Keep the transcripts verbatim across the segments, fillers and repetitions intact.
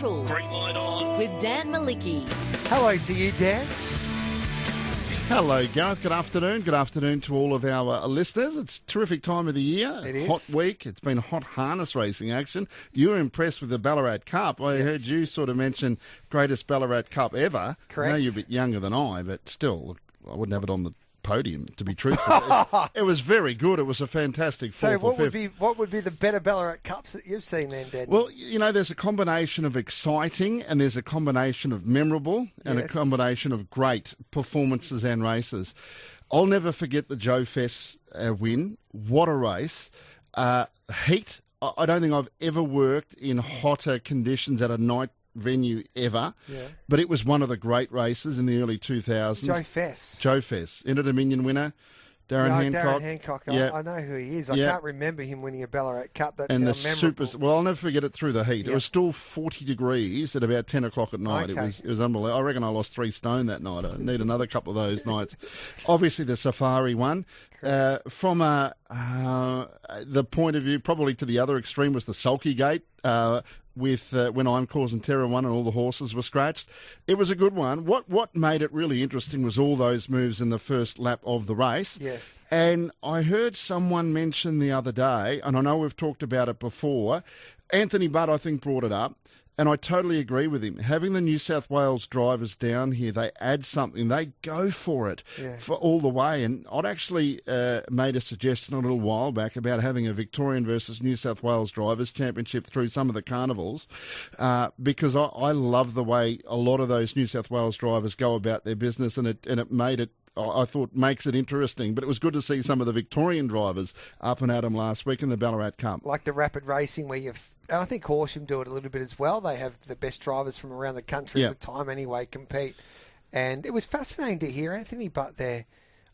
Central. Green light on. With Dan Malicki. Hello to you, Dan. Hello, Gareth. Good afternoon. Good afternoon to all of our uh, listeners. It's a terrific time of the year. It is. Hot week. It's been hot harness racing action. You were impressed with the Ballarat Cup. I Yep. heard you sort of mention greatest Ballarat Cup ever. Correct. I know you're a bit younger than I, but still, I wouldn't have it on the podium, to be truthful. it, it was very good. It was a fantastic So fourth or what would fifth. be what would be the better Ballarat Cups that you've seen then, Dan? Well, you know, there's a combination of exciting and there's a combination of memorable and Yes. a combination of great performances and races. I'll never forget the Joe Fess uh, win. What a race. Uh, heat. I I don't think I've ever worked in hotter conditions at a night venue ever, Yeah. but it was one of the great races in the early two thousands. Joe Fess. Joe Fess, Inter Dominion winner. Darren No, Hancock. Darren Hancock. I, Yeah. I know who he is. I Yeah. can't remember him winning a Ballarat Cup. That's And how the memorable. super. Well, I'll never forget it through the heat. It Yeah. was still forty degrees at about ten o'clock at night. It Okay. was it was unbelievable. I reckon I lost three stone that night. I need another couple of those nights. Obviously, the Safari one. Uh, from a, uh, the point of view, probably to the other extreme, was the Sulky Gate. Uh, with uh, when I'm Causing Terror won and all the horses were scratched. It was a good one. What what made it really interesting was all those moves in the first lap of the race. Yes. And I heard someone mention the other day, and I know we've talked about it before, Anthony Budd, I think, brought it up, and I totally agree with him. Having the New South Wales drivers down here, they add something. They go for it Yeah. for all the way. And I'd actually uh, made a suggestion a little while back about having a Victorian versus New South Wales drivers championship through some of the carnivals uh, because I, I love the way a lot of those New South Wales drivers go about their business, and it and it made it I thought makes it interesting. But it was good to see some of the Victorian drivers up and at them last week in the Ballarat Cup. Like the rapid racing where you've, and I think Horsham do it a little bit as well. They have the best drivers from around the country Yeah. at the time anyway compete. And it was fascinating to hear Anthony Butt there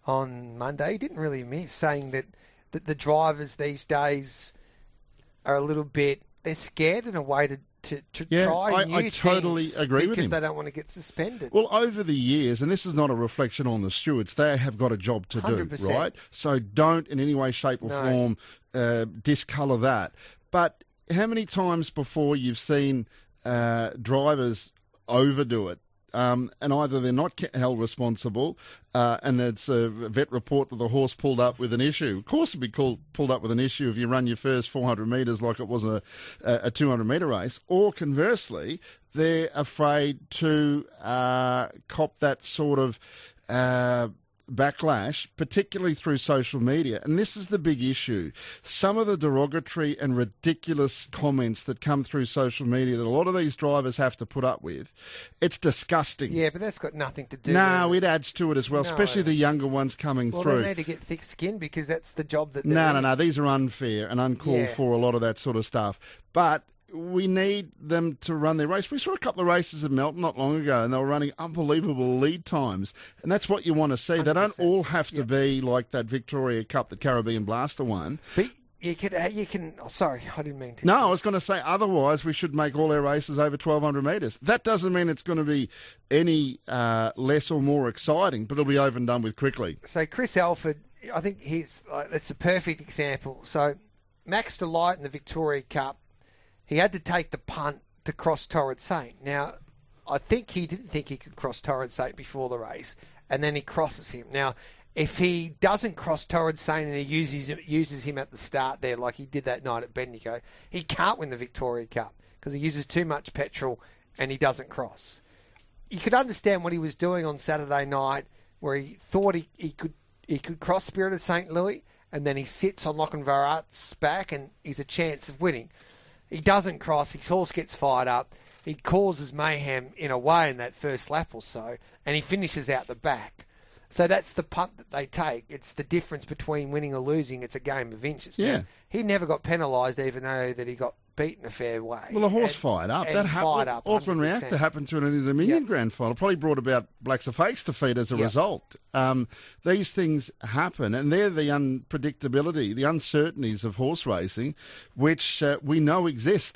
on Monday. He didn't really miss saying that, that the drivers these days are a little bit, they're scared in a way to, to, to Yeah, try I- new I totally things agree with because him. they don't want to get suspended. Well, over the years, and this is not a reflection on the stewards, they have got a job to one hundred do, percent. right? So don't in any way, shape or No. form uh, discolour that. But how many times before you've seen uh, drivers overdo it? Um, and either they're not ca- held responsible, uh, and it's a vet report that the horse pulled up with an issue. Of course, it'd be called, pulled up with an issue if you run your first four hundred metres like it was a, a two hundred metre race. Or conversely, they're afraid to uh, cop that sort of uh, backlash, particularly through social media. And this is the big issue. Some of the derogatory and ridiculous comments that come through social media that a lot of these drivers have to put up with, it's disgusting. Yeah, but that's got nothing to do No, with it adds to it as well, No. especially the younger ones coming Well, through. they need to get thick skin because that's the job that they're No, no, in. no. These are unfair and uncalled Yeah. for, a lot of that sort of stuff. But we need them to run their race. We saw a couple of races at Melton not long ago, and they were running unbelievable lead times. And that's what you want to see. They don't one hundred percent. all have to Yep. be like that Victoria Cup that Caribbean Blaster won. But you could, uh, you can. Oh, sorry, I didn't mean to. No, I was going to say otherwise we should make all our races over twelve hundred metres. That doesn't mean it's going to be any uh, less or more exciting, but it'll be over and done with quickly. So Chris Alford, I think he's. Uh, it's a perfect example. So Max Delight in the Victoria Cup, he had to take the punt to cross Torrid Saint. Now, I think he didn't think he could cross Torrid Saint before the race, and then he crosses him. Now, if he doesn't cross Torrid Saint and he uses uses him at the start there, like he did that night at Bendigo, he can't win the Victoria Cup because he uses too much petrol and he doesn't cross. You could understand what he was doing on Saturday night, where he thought he, he could he could cross Spirit of Saint Louis, and then he sits on Lochinvarrat's back and he's a chance of winning. He doesn't cross, his horse gets fired up, he causes mayhem in a way in that first lap or so, and he finishes out the back. So that's the punt that they take. It's the difference between winning or losing. It's a game of inches. Yeah. Now, he never got penalised, even though that he got beaten a fair way. Well, the horse And- fired up. and That he happened. fired up Auckland one hundred percent. Reactor happened to an Inter-Dominion Yep. grand final. Probably brought about Blacks of Fakes defeat as a Yep. result. Um, these things happen, and they're the unpredictability, the uncertainties of horse racing, which uh, we know exist.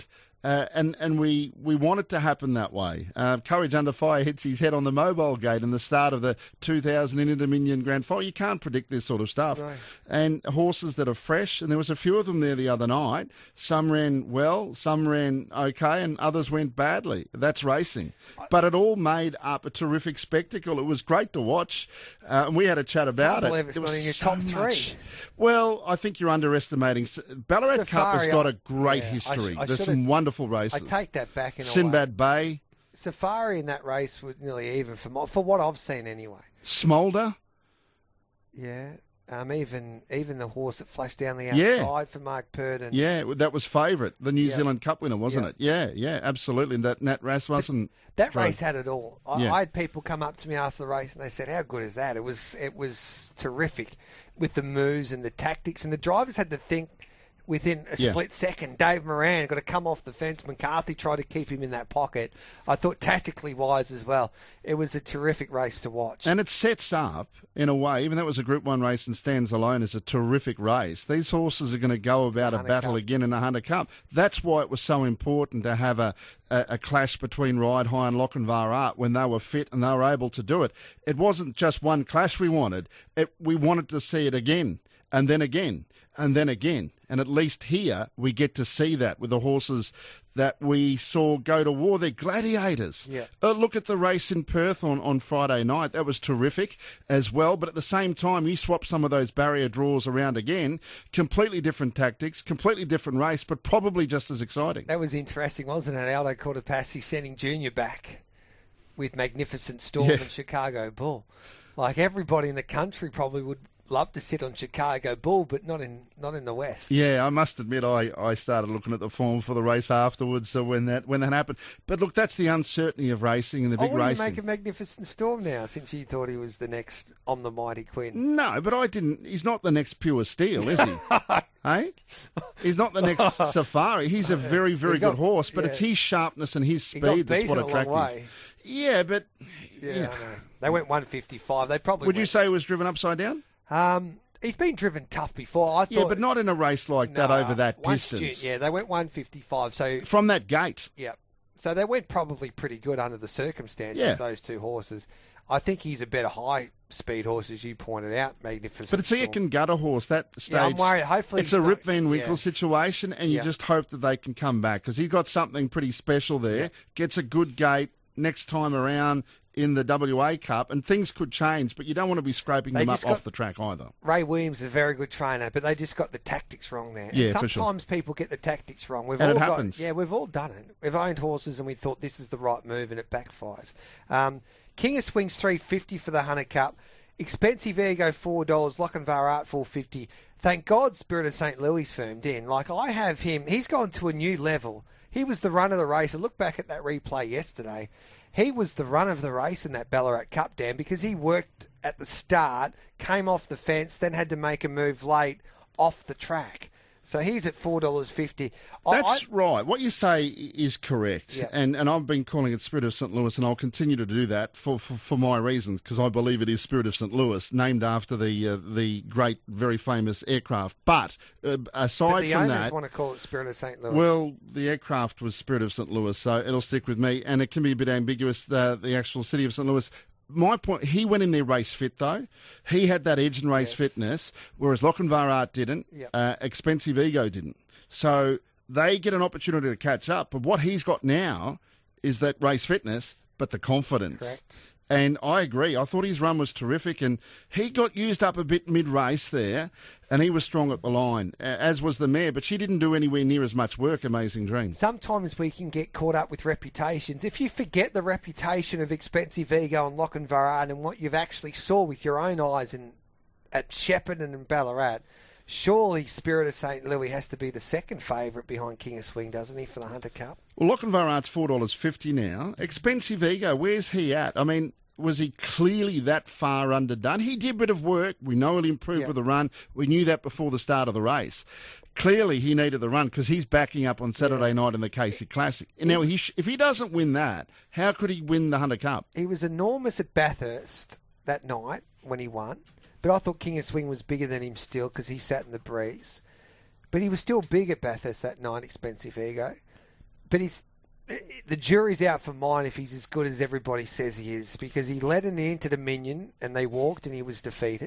Uh, and and we, we want it to happen that way. Uh, Courage Under Fire hits his head on the mobile gate in the start of the two thousand Inter-Dominion Grand Final. You can't predict this sort of stuff. No. And horses that are fresh, and there was a few of them there the other night. Some ran well, some ran okay, and others went badly. That's racing. But it all made up a terrific spectacle. It was great to watch. Uh, and we had a chat about I it. believe it's There not was in your so top three. much. Well, I think you're underestimating. Ballarat Cup has Safari, got I- a great yeah, I sh- history. I There's should've- some wonderful races. I take that back in a way. Sinbad Bay, Safari in that race was nearly even for my, for what I've seen anyway. Smolder. Yeah. Um, even even the horse that flashed down the Yeah. outside for Mark Purdon. Yeah, that was favourite. The New Yeah. Zealand Cup winner, wasn't Yeah. it? Yeah, yeah, absolutely. And that Nat Rasmussen. That drove. race had it all. I, Yeah. I had people come up to me after the race and they said, "How good is that?" It was it was terrific with the moves and the tactics, and the drivers had to think within a Yeah. split second. Dave Moran got to come off the fence. McCarthy tried to keep him in that pocket. I thought tactically wise as well. It was a terrific race to watch. And it sets up, in a way, even though it was a Group one race and stands alone as a terrific race, these horses are going to go about a Hunter battle Cup. again in the Hunter Cup. That's why it was so important to have a, a, a clash between Ride High and Lochinvar Art when they were fit and they were able to do it. It wasn't just one clash we wanted. It, we wanted to see it again, and then again, and then again. And at least here we get to see that with the horses that we saw go to war. They're gladiators. Yeah. Uh, look at the race in Perth on, on Friday night. That was terrific as well. But at the same time, you swap some of those barrier draws around again. Completely different tactics, completely different race, but probably just as exciting. That was interesting, wasn't it? Aldo Cortopassi sending Junior back with Magnificent Storm Yeah. and Chicago Bull. Like everybody in the country probably would love to sit on Chicago Bull, but not in not in the West. Yeah, I must admit, I, I started looking at the form for the race afterwards. So when that when that happened, but look, that's the uncertainty of racing and the Oh, big what do you racing. make of Magnificent Storm now, since you thought he was the next On the Mighty Quinn? No, but I didn't. He's not the next Pure Steel, is he? Hey, he's not the next Safari. He's a very, very He got- good horse, but yeah. it's his sharpness and his He got speed that's beaten what a long attractive. way. Yeah, but Yeah, yeah. I know. They went one fifty-five. They probably Would you went- say he was driven upside down? Um, he's been driven tough before. I thought, Yeah, but not in a race like that No, over that once distance. Ju- yeah, they went one fifty-five. So From that gate. yeah, so they went probably pretty good under the circumstances. Yeah. Those two horses. I think he's a better high speed horse, as you pointed out. Magnificent. But it's a Storm. Cangutta horse, that stage. Yeah, I'm worried. Hopefully it's he's a not- Rip Van Winkle yeah. situation, and you Yeah. just hope that they can come back because he's got something pretty special there. Yeah. Gets a good gate next time around in the W A Cup, and things could change, but you don't want to be scraping They them up just got- off the track either. Ray Williams is a very good trainer, but they just got the tactics wrong there. Yeah, and for sure. sometimes people get the tactics wrong. We've And all it got- happens. yeah, we've all done it. We've owned horses and we thought this is the right move, and it backfires. Um, King of Swings three fifty for the Hunter Cup. Expensive Ego four dollars. Lochinvar Art four fifty. Thank God Spirit of Saint Louis firmed in. Like I have him, he's gone to a new level. He was the run of the race. I look back at that replay yesterday. He was the run of the race in that Ballarat Cup, Dan, because he worked at the start, came off the fence, then had to make a move late off the track. So he's at four dollars fifty. That's right. What you say is correct. Yeah. And and I've been calling it Spirit of Saint Louis, and I'll continue to do that for, for, for my reasons, because I believe it is Spirit of Saint Louis, named after the uh, the great, very famous aircraft. But uh, aside But the from owners that, want to call it Spirit of Saint Louis. well, the aircraft was Spirit of Saint Louis, so it'll stick with me. And it can be a bit ambiguous, the, the actual city of Saint Louis. My point, he went in there race fit, though. He had that edge and race Yes. fitness, whereas Lochinvar Art didn't. Yep. Uh, Expensive Ego didn't. So they get an opportunity to catch up. But what he's got now is that race fitness, but the confidence. Correct. And I agree. I thought his run was terrific, and he got used up a bit mid-race there, and he was strong at the line, a- as was the mare, but she didn't do anywhere near as much work, Amazing Dreams. Sometimes we can get caught up with reputations. If you forget the reputation of Expensive Ego and Lochinvar Art and what you've actually saw with your own eyes in, at Shepparton and Ballarat, surely Spirit of Saint Louis has to be the second favourite behind King of Swing, doesn't he, for the Hunter Cup? Well, Lochinvar Art's four dollars fifty now. Expensive Ego, where's he at? I mean, was he clearly that far underdone? He did a bit of work. We know he'll improve Yeah. with the run. We knew that before the start of the race. Clearly, he needed the run because he's backing up on Saturday Yeah. night in the Casey Classic. Now, he sh- if he doesn't win that, how could he win the Hunter Cup? He was enormous at Bathurst that night when he won, but I thought King of Swing was bigger than him still because he sat in the breeze. But he was still big at Bathurst that night, Expensive Ego. but he's the jury's out for mine if he's as good as everybody says he is, because he led in the Inter-Dominion and they walked and he was defeated,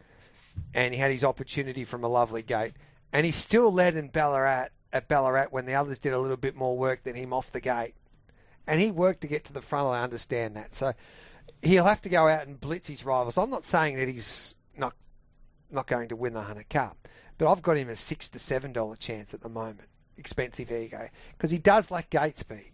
and he had his opportunity from a lovely gate, and he still led in Ballarat at Ballarat when the others did a little bit more work than him off the gate, and he worked to get to the front. I understand that, so he'll have to go out and blitz his rivals. I'm not saying that he's not not going to win the Hunter Cup, but I've got him a six to seven dollar chance at the moment. Expensive ego, because he does like gate speed.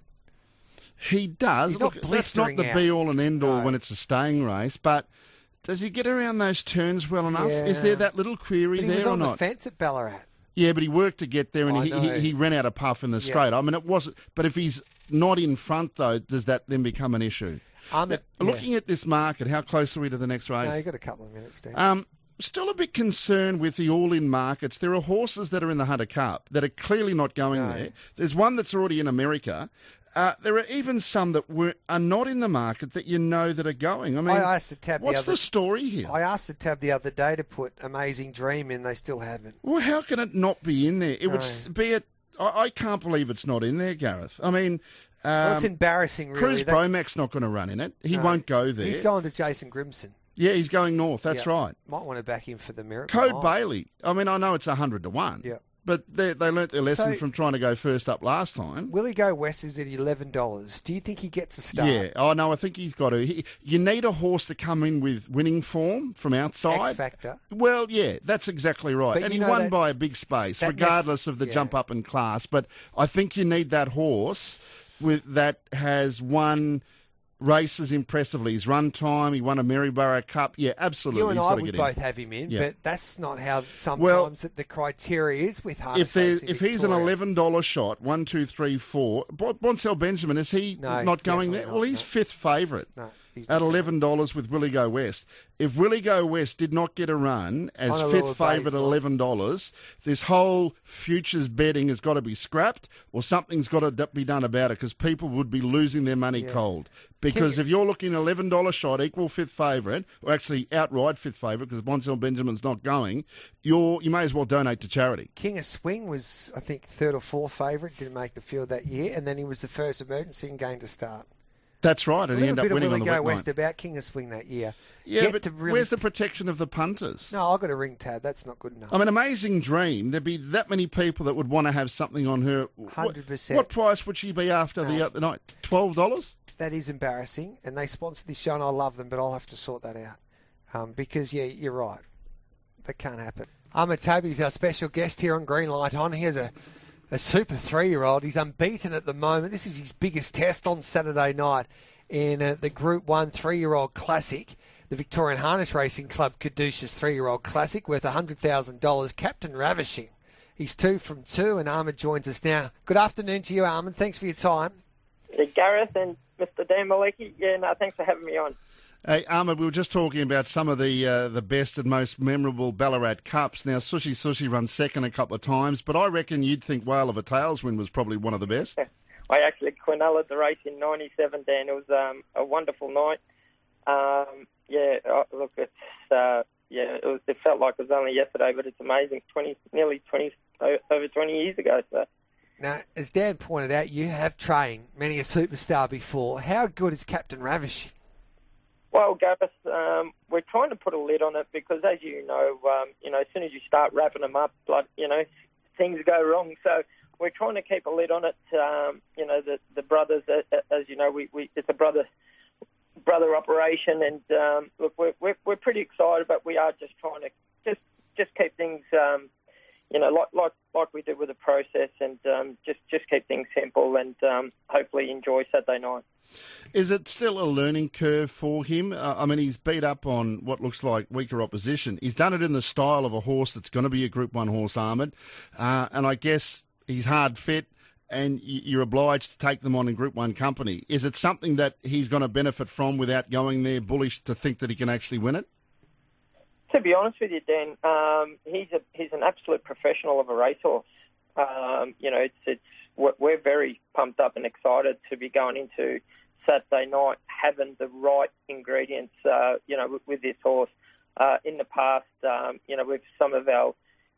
He does. He's Look, not that's not the blistering out. be all and end all No. when it's a staying race, but does he get around those turns well enough? Yeah. Is there that little query But he there was or on not? the fence at Ballarat. Yeah, but he worked to get there, and I he, know. he he ran out of puff in the Yeah. straight. I mean, it wasn't. But if he's not in front, though, does that then become an issue? Um, Now, yeah. Looking at this market, how close are we to the next race? No, you got a couple of minutes, Steve. Um, still a bit concerned with the all-in markets. There are horses that are in the Hunter Cup that are clearly not going No. there. There's one that's already in America. Uh, there are even some that were, are not in the market that you know that are going. I mean, I asked the tab the what's other the story here? I asked the tab the other day to put Amazing Dream in. They still haven't. Well, how can it not be in there? It would No. s- be a. I, I can't believe it's not in there, Gareth. I mean, um, Well, it's embarrassing, really. Cruz They- Bromac's not going to run in it. He No. won't go there. He's going to Jason Grimson. Yeah, he's going north. That's Yeah. right. Might want to back him for the Miracle Code Mile. Bailey. I mean, I know it's a hundred to one. Yeah. But they they learnt their lesson So- from trying to go first up last time. Will he go west? Is at eleven dollars. Do you think he gets a start? Yeah. Oh no, I think he's got to. He, you need a horse to come in with winning form from outside. X factor. Well, yeah, that's exactly right. But and you he know won that- by a big space, that regardless nec- of the yeah. jump up in class. But I think you need that horse with that has won races impressively. His run time, he won a Maryborough Cup. Yeah, absolutely. You and he's I got to would get both in. have him in, Yeah. but that's not how sometimes Well, that the criteria is with harness If there's racing if he's an Victoria. eleven dollar shot, one, two, three, four. Bon- Bonsell Benjamin, is he No, not going definitely there? not, Well, he's no. fifth favourite. No, he's At not. eleven dollars with Willie Go West. If Willie Go West did not get a run as On a fifth lower favourite at baseline. eleven dollars, this whole futures betting has got to be scrapped, or something's got to d- be done about it, because people would be losing their money Yeah. cold. Because Can- if you're looking at eleven dollar shot equal fifth favourite, or actually outright fifth favourite, because Bonsell Benjamin's not going, you're you may as well donate to charity. King of Swing was, I think, third or fourth favourite. Didn't make the field that year, and then he was the first emergency and gained a start. That's right, A and he little ended bit up of winning Willie on the Go wet West night. about King of Swing that year. Yeah, Yet but to really- where's the protection of the punters? No, I've got a ring tab. That's not good enough. I mean, Amazing Dream, there'd be that many people that would want to have something on her. What- one hundred percent. What price would she be after the No. other night? twelve dollars? That is embarrassing, and they sponsor this show, and I love them, but I'll have to sort that out. Um, because, yeah, you're right. That can't happen. Ahmed Toby's our special guest here on Green Light On. He has a, a super three-year-old. He's unbeaten at the moment. This is his biggest test on Saturday night in uh, the Group one three-year-old Classic, the Victorian Harness Racing Club Caduceus three-year-old Classic, worth one hundred thousand dollars. Captain Ravishing. He's two from two, and Ahmed joins us now. Good afternoon to you, Ahmed. Thanks for your time. Yeah, Gareth and Mister Dan Malecki, yeah, no, thanks for having me on. Hey, Ahmed, we were just talking about some of the uh, the best and most memorable Ballarat Cups. Now, Sushi Sushi run second a couple of times, but I reckon you'd think Whale of a Tailswind was probably one of the best. I actually quinelled the race in ninety-seven, Dan. It was um, a wonderful night. Um, yeah, uh, look, it's uh, yeah, it, was, it felt like it was only yesterday, but it's amazing. Twenty, nearly twenty, over twenty years ago. So. Now, as Dan pointed out, you have trained many a superstar before. How good is Captain Ravishing? Well, Gareth, um, we're trying to put a lid on it because, as you know, um, you know, as soon as you start wrapping them up, blood, you know, things go wrong. So we're trying to keep a lid on it. Um, you know, the the brothers, uh, as you know, we, we it's a brother brother operation, and um, look, we're, we're we're pretty excited, but we are just trying to just just keep things, um, you know, like like like we do with the process, and um, just just keep things simple, and um, hopefully enjoy Saturday night. Is it still a learning curve for him? Uh, I mean, he's beat up on what looks like weaker opposition. He's done it in the style of a horse that's going to be a Group one horse, Ahmed, uh, and I guess he's hard fit, and you're obliged to take them on in Group one company. Is it something that he's going to benefit from without going there bullish to think that he can actually win it? To be honest with you, Dan, um, he's a he's an absolute professional of a racehorse. Um, you know, it's it's we're, we're very pumped up and excited to be going into Saturday night having the right ingredients. Uh, you know, with, with this horse. Uh, in the past, um, you know, with some of our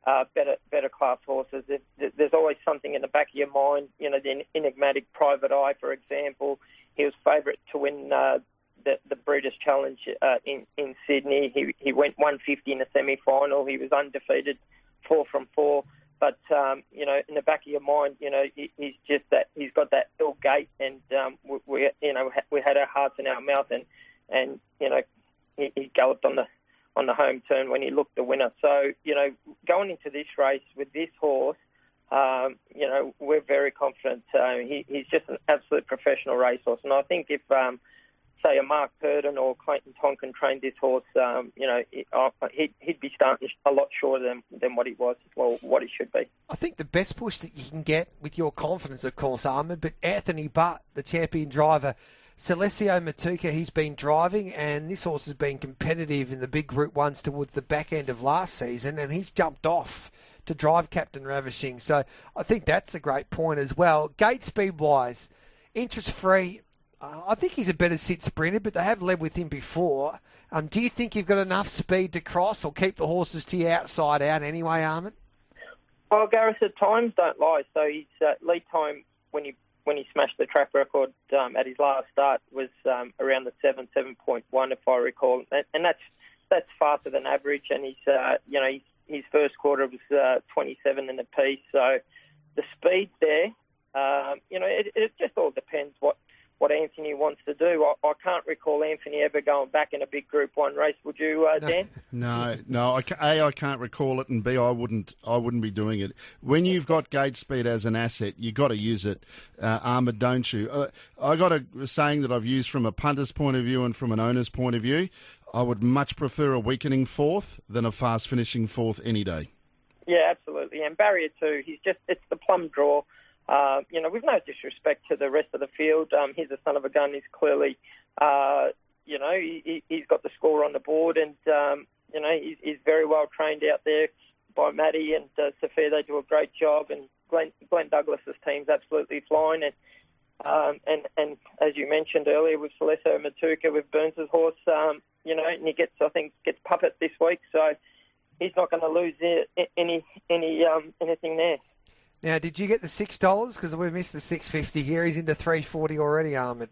uh, better better class horses. It, there's always something in the back of your mind. You know, the enigmatic Private Eye, for example, he was favourite to win uh, the the Breeders' Challenge uh, in in Sydney. He he went one fifty in the semi final. He was undefeated, four from four. But um, you know, in the back of your mind, you know, he, he's just that he's got that ill gait, and um, we, we you know we had our hearts in our mouth, and and you know he, he galloped on the on the home turn when he looked the winner. So you know, going into this race with this horse, um, you know, we're very confident. Uh, he, he's just an absolute professional racehorse, and I think if um, say a Mark Purdon or Clayton Tonkin trained this horse, um, you know, he'd, he'd be starting a lot shorter than, than what he was, well, what he should be. I think the best push that you can get with your confidence, of course, Ahmed, but Anthony Butt, the champion driver, Celestio Matuka, he's been driving, and this horse has been competitive in the big Group Ones towards the back end of last season, and he's jumped off to drive Captain Ravishing. So I think that's a great point as well. Gate speed-wise, interest-free, Uh, I think he's a better sit sprinter, but they have led with him before. Um, do you think you've got enough speed to cross or keep the horses to your outside out anyway, Ahmed? Well, Gareth, at times don't lie. So his uh, lead time when he when he smashed the track record um, at his last start was um, around the seven, seven point one, if I recall, and, and that's that's faster than average. And he's uh, you know his, his first quarter was uh, twenty-seven in the piece. So the speed there, um, you know, it, it just all depends what. what Anthony wants to do. I, I can't recall Anthony ever going back in a big Group One race. Would you, uh, Dan? No, no. I, A, I can't recall it, and B, I wouldn't. I wouldn't be doing it. When you've got gate speed as an asset, you got to use it, uh, Ahmed, don't you? Uh, I got a saying that I've used from a punter's point of view and from an owner's point of view. I would much prefer a weakening fourth than a fast finishing fourth any day. Yeah, absolutely. And barrier two, he's just—it's the plum draw. Uh, you know, with no disrespect to the rest of the field, um, he's a son of a gun. He's clearly, uh, you know, he, he's got the score on the board, and um, you know, he's, he's very well trained out there by Matty and uh, Sophia. They do a great job, and Glenn, Glenn Douglas's team's absolutely flying. And um, and and as you mentioned earlier, with Celestio Matuka, with Burns' horse, um, you know, and he gets, I think, gets Puppet this week, so he's not going to lose any any um, anything there. Now, did you get the six dollars? Because we missed the six fifty here. He's into three forty already, Ahmed.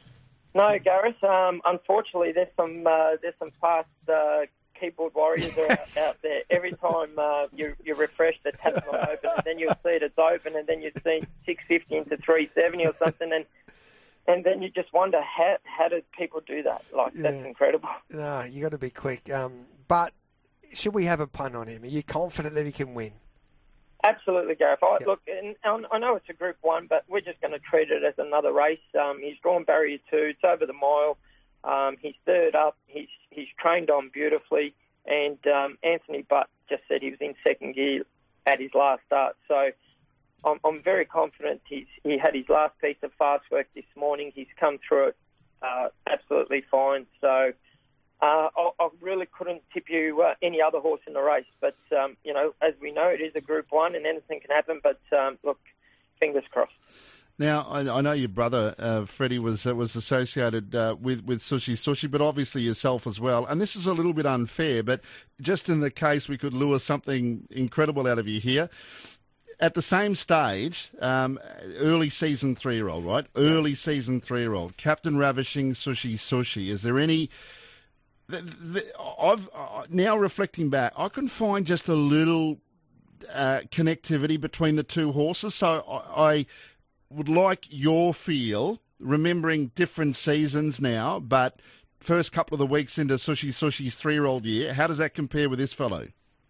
No, Gareth. Um, unfortunately, there's some uh, there's some fast uh, keyboard warriors yes. out, out there. Every time uh, you you refresh, the tab's not open, and then you'll see it, it's open, and then you see six fifty into three seventy or something, and and then you just wonder how how did people do that? Like yeah. That's incredible. No, you got to be quick. Um, but should we have a punt on him? Are you confident that he can win? Absolutely, Gareth. I, yep. Look, and I know it's a Group One, but we're just going to treat it as another race. Um, he's drawn barrier two. It's over the mile. Um, he's third up. He's he's trained on beautifully. And um, Anthony Butt just said he was in second gear at his last start. So I'm, I'm very confident. He's he had his last piece of fast work this morning. He's come through it uh, absolutely fine. So. Uh, I, I really couldn't tip you uh, any other horse in the race, but um, you know, as we know, it is a Group One, and anything can happen. But um, look, fingers crossed. Now, I, I know your brother uh, Freddie was uh, was associated uh, with with Sushi Sushi, but obviously yourself as well. And this is a little bit unfair, but just in the case we could lure something incredible out of you here. At the same stage, um, early season three-year-old, right? Early season three-year-old, Captain Ravishing Sushi Sushi. Is there any? The, the, I've uh, now reflecting back, I can find just a little uh, connectivity between the two horses. So I, I would like your feel, remembering different seasons now, but first couple of the weeks into Sushi Sushi's three-year-old year, how does that compare with this fellow?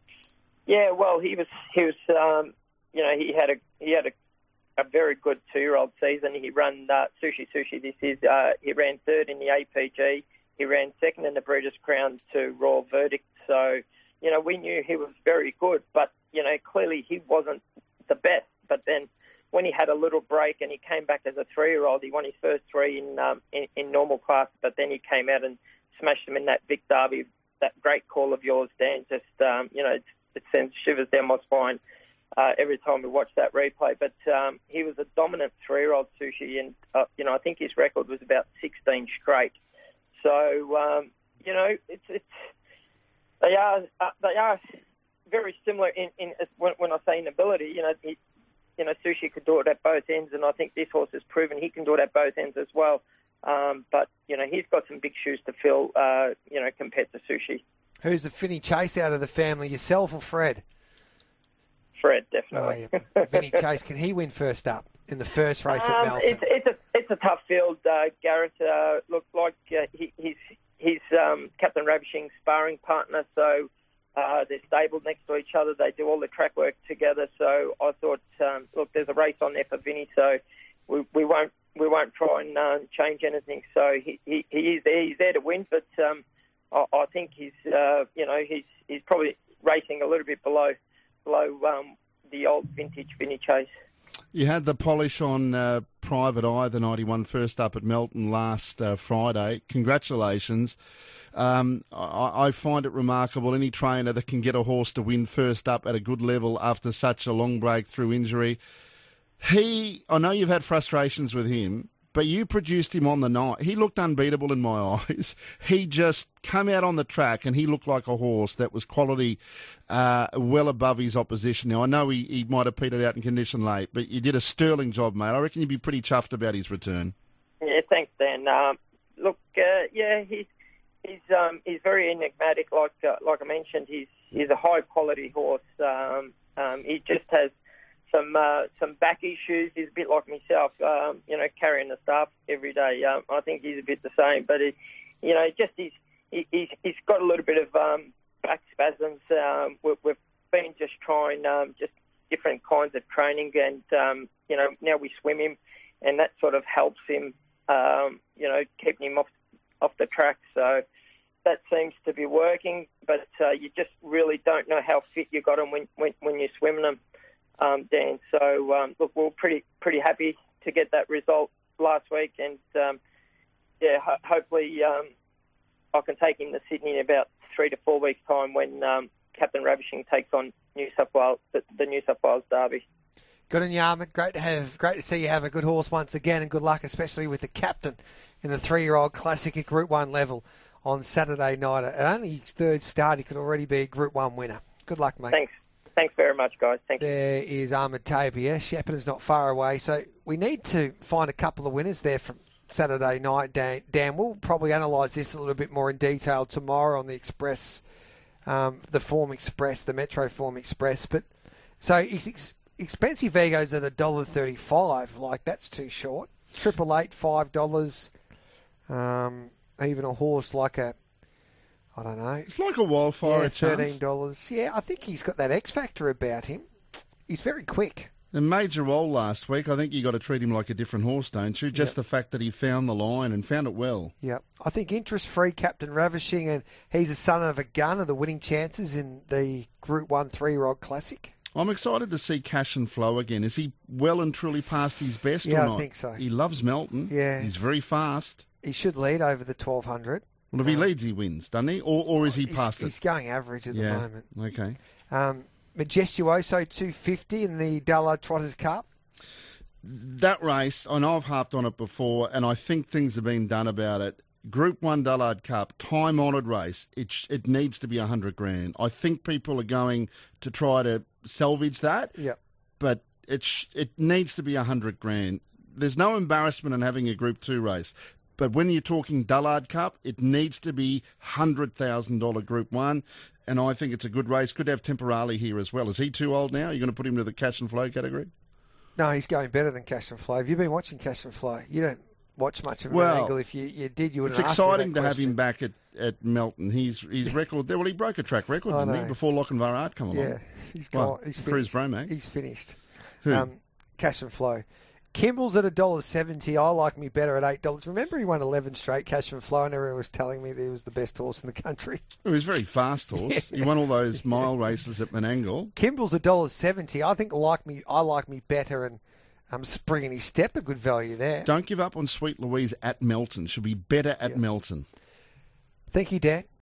Yeah, well, he was he was um, you know he had a he had a, a very good two-year-old season. He ran uh, Sushi Sushi. This is uh, he ran third in the A P G. He ran second in the Breeders' Crown to Royal Verdict. So, you know, we knew he was very good, but, you know, clearly he wasn't the best. But then when he had a little break and he came back as a three-year-old, he won his first three in um, in, in normal class, but then he came out and smashed him in that Vic Derby. That great call of yours, Dan, just, um, you know, it, it sends shivers down my spine uh, every time we watch that replay. But um, he was a dominant three-year-old Sushi, and, uh, you know, I think his record was about sixteen straight. So um, you know, it's it's they are uh, they are very similar in, in when, when I say inability. You know, he, you know, Sushi could do it at both ends, and I think this horse has proven he can do it at both ends as well. Um, but you know, he's got some big shoes to fill. Uh, you know, compared to Sushi. Who's the Finny Chase out of the family, yourself or Fred? Fred, definitely. Oh, yeah. Vinny Chase, can he win first up in the first race um, at Melton? It's, it's a it's a tough field, uh, Gareth. Uh, look, like uh, he, he's he's um, Captain Ravishing's sparring partner, so uh, they're stable next to each other. They do all the track work together. So I thought, um, look, there's a race on there for Vinny, so we, we won't we won't try and uh, change anything. So he, he, he is there, he's there to win, but um, I, I think he's uh, you know he's he's probably racing a little bit below. below um, the old vintage Vinny Chase. You had the polish on uh, Private Eye the night he won first up at Melton last uh, Friday. Congratulations. Um, I, I find it remarkable, any trainer that can get a horse to win first up at a good level after such a long break through injury. He, I know you've had frustrations with him, but you produced him on the night. He looked unbeatable in my eyes. He just came out on the track and he looked like a horse that was quality uh, well above his opposition. Now, I know he, he might have petered out in condition late, but you did a sterling job, mate. I reckon you'd be pretty chuffed about his return. Yeah, thanks, Dan. Um, look, uh, yeah, he's he's um, he's very enigmatic. Like uh, like I mentioned, he's he's a high quality horse. Um, um, he just has some uh, some back issues. He's a bit like myself, um, you know, carrying the stuff every day. Um, I think he's a bit the same, but he, you know, just he's he, he's he's got a little bit of um, back spasms. Um, we've, we've been just trying um, just different kinds of training, and um, you know, now we swim him, and that sort of helps him, um, you know, keeping him off off the track. So that seems to be working, but uh, you just really don't know how fit you got him when when, when you're swimming him. Um, Dan, so um, look, we're pretty pretty happy to get that result last week, and um, yeah, ho- hopefully um, I can take him to Sydney in about three to four weeks' time when um, Captain Ravishing takes on New South Wales, the, the New South Wales Derby. Good on you, Ahmed. Great to have, great to see you have a good horse once again, and good luck, especially with the captain in the three-year-old Classic at Group One level on Saturday night. At only his third start, he could already be a Group One winner. Good luck, mate. Thanks. Thanks very much, guys. Thank you. There is Ahmed Tabia. Shepparton's not far away, so we need to find a couple of winners there from Saturday night. Dan, Dan we'll probably analyse this a little bit more in detail tomorrow on the Express, um, the Form Express, the Metro Form Express. But so it's ex- expensive Egos at a dollar thirty-five. Like, that's too short. Triple eight, five dollars. Um, even a horse like a, I don't know. It's like a wildfire. Yeah, a thirteen dollars. Yeah, I think he's got that X factor about him. He's very quick. A major role last week. I think you got to treat him like a different horse, don't you? Just Yep. the fact that he found the line and found it well. Yeah, I think interest-free Captain Ravishing, and he's a son of a gun, of the winning chances in the Group One three-year-old Classic. I'm excited to see Cash and Flow again. Is he well and truly past his best Yeah, or I not? think so. He loves Melton. Yeah. He's very fast. He should lead over the twelve hundred. Well, if he Um, leads, he wins, doesn't he? Or, or is he he's, past He's it? going average at yeah. the moment. Okay. Um, Majestuoso two fifty in the Dallard Trotters Cup. That race, I know I've harped on it before, and I think things have been done about it. Group One Dullard Cup, time-honoured race. It sh- it needs to be a hundred grand. I think people are going to try to salvage that. Yep. But it sh- it needs to be a hundred grand. There's no embarrassment in having a Group Two race, but when you're talking Dullard Cup, it needs to be hundred thousand dollar Group One, and I think it's a good race. Could have Temporale here as well. Is he too old now? Are you going to put him to the Cash and Flow category? No, he's going better than Cash and Flow. Have you been watching Cash and Flow? You don't watch much of Well, an angle. If you, you did, you would. It's exciting to have him back at, at Melton. He's his record there. Well, he broke a track record, I didn't know. he, before Lochinvar Art come along? Yeah, he's Well, gone. He's Cruise finished. Bromac. He's finished. Who? Um, Cash and Flow. Kimball's at a dollar seventy. I like me better at eight dollars. Remember, he won eleven straight Cash and Flow, and everyone was telling me that he was the best horse in the country. He was a very fast horse. He won all those mile races at Menangle. Kimball's a dollar seventy. I think like me. I like me better, and um, Spring and his Step a good value there. Don't give up on Sweet Louise at Melton. She'll be better at Yeah. Melton. Thank you, Dan.